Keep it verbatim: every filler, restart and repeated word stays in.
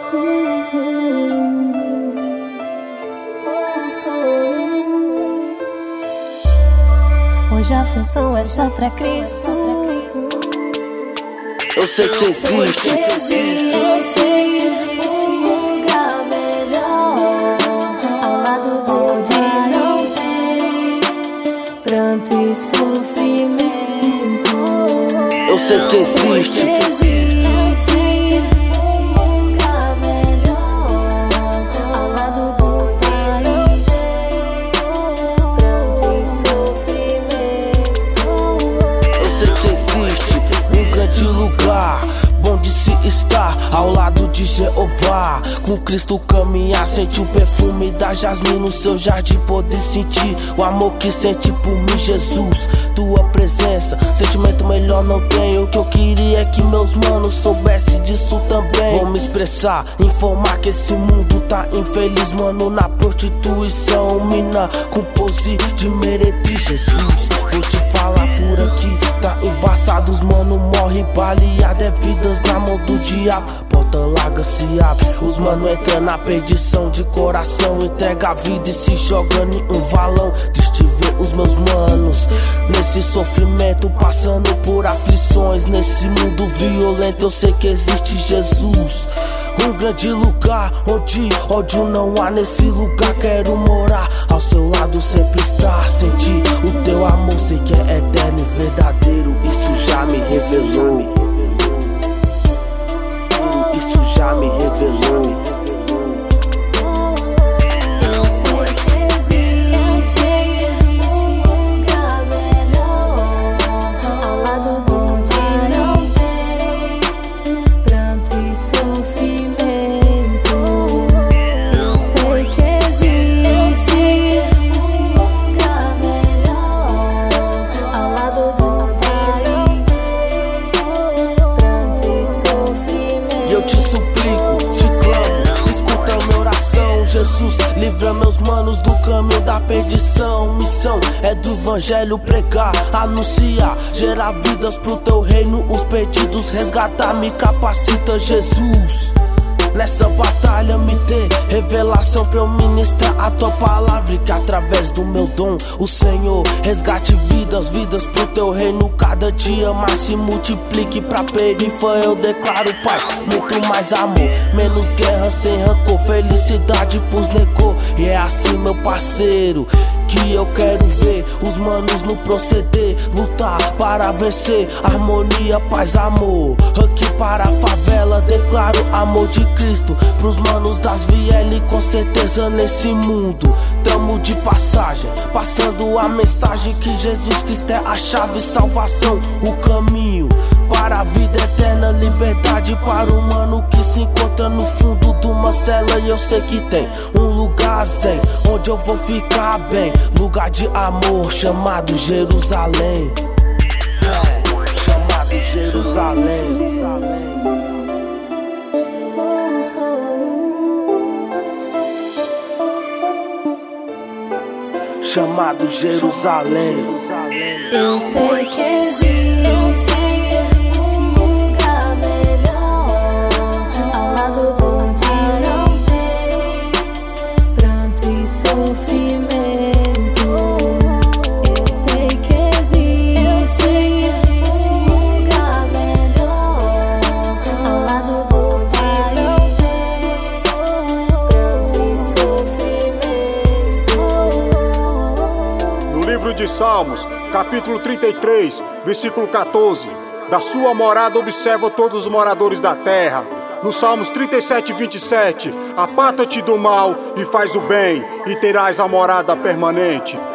Hoje a função é só pra Cristo. Eu sei que existe. Eu sei que existe um lugar melhor. Ao lado onde não tem pranto e sofrimento. Eu sei que existe. Eu sei que existe um lugar melhor. Ao lado onde não tem pranto e sofrimento. Eu sei que existe um grande lugar bom de se estar ao lado de Jeová. Com Cristo caminhar, sente o perfume da jasmim no seu jardim. Poder sentir o amor que sente por mim, Jesus. Tua presença, sentimento melhor não tenho. O que eu queria é que meus manos soubessem disso também. Vou me expressar, informar que esse mundo tá infeliz, mano, na prostituição. Mina com pose de meretriz, Jesus. Vou te falar por aqui, tá embaçado. Os mano morre baleado, é vidas na mão do diabo. Porta larga se abre, os mano entra na perdição de coração. Entrega a vida e se jogando em um valão. Triste ver os meus manos nesse sofrimento, passando por aflições. Nesse mundo violento eu sei que existe Jesus. Um grande lugar onde ódio não há. Nesse lugar quero morar, ao seu lado sempre estar. Sentir o teu amor, sei que é eterno e verdadeiro. Isso já me revelou. Isso já me revelou. Eu sei que existe, eu sei que existe um lugar melhor. Ao lado onde não tem pranto e sofrimento. Eu sei que existe, eu sei que existe um lugar melhor. Ao lado onde não tem pranto e sofrimento. E eu te suplico, te clamo, escuta minha oração. Jesus, livra meus manos do caminho da perdição. Missão é do evangelho pregar, anunciar, gerar vidas pro teu reino. Os perdidos resgatar, me capacita, Jesus. Nessa batalha me dê revelação pra eu ministrar a tua palavra. E que através do meu dom o Senhor resgate vidas, vidas pro teu reino. Cada dia mais se multiplique pra perifa. Eu declaro paz, muito mais amor, menos guerra, sem rancor, felicidade pros negou. E é assim, meu parceiro, que eu quero ver os manos no proceder. Lutar para vencer, harmonia, paz, amor. Aqui para a favela declaro amor de Cristo pros manos das V L, com certeza nesse mundo tamo de passagem, passando a mensagem que Jesus Cristo é a chave, salvação, o caminho para a vida eterna, liberdade para o mano que se encontra no fundo de uma cela. E eu sei que tem um lugar zen, onde eu vou ficar bem, lugar de amor chamado Jerusalém. Chamado Jerusalém. Chamado Jerusalém. Eu sei que existe, eu sei que existe um lugar melhor. Ao lado onde não tem pranto e sofrimento. Eu sei que existe, eu sei que existe um lugar melhor. Ao lado onde não tem pranto e sofrimento. No livro de Salmos, capítulo trinta e três, versículo quatorze. Da sua morada observa todos os moradores da terra. No Salmos trinta e sete, vinte e sete. Aparta-te do mal e faz o bem, e terás a morada permanente.